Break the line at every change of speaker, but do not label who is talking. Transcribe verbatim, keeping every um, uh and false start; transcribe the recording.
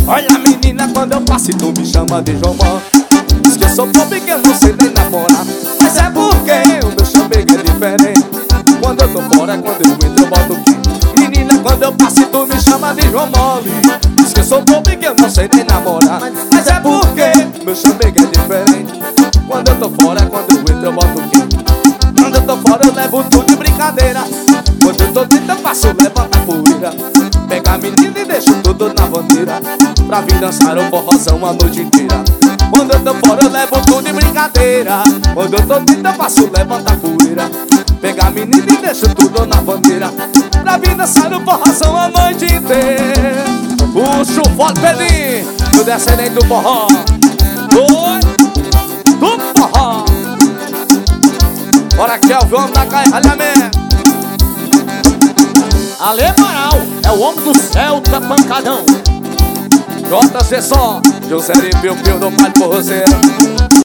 Olha menina, quando eu passo e tu me chama de Jomó. Diz que eu sou pobre que eu não sei nem namorar. Mas é porque o meu chamego é diferente. Quando eu tô fora, quando eu entro eu boto o quê? Menina, quando eu passo e tu me chama de João Mole. Diz que eu sou pobre que eu não sei nem namorar. Mas é porque meu chamego é diferente. Quando eu tô fora, quando eu entro eu boto o quê? Quando eu tô fora eu levo tudo de brincadeira. Quando eu tô dentro eu faço levanta poeira. Pega a menina e deixo tudo na bandeira, pra vir dançar o forrozão a noite inteira. Quando eu tô fora eu levo tudo de brincadeira. Quando eu tô dentro eu faço levanta poeira. Pega a menina e deixo tudo na bandeira, pra vir dançar o forrozão a noite inteira. Puxa o forte, Pedrinho, do descendente do forró. Oi, do forró. Bora que é o homem da carralhamento.
Ale Moral é o homem do céu da pancadão.
J C só, José e Piu Piu do Pai de Forrozeiro.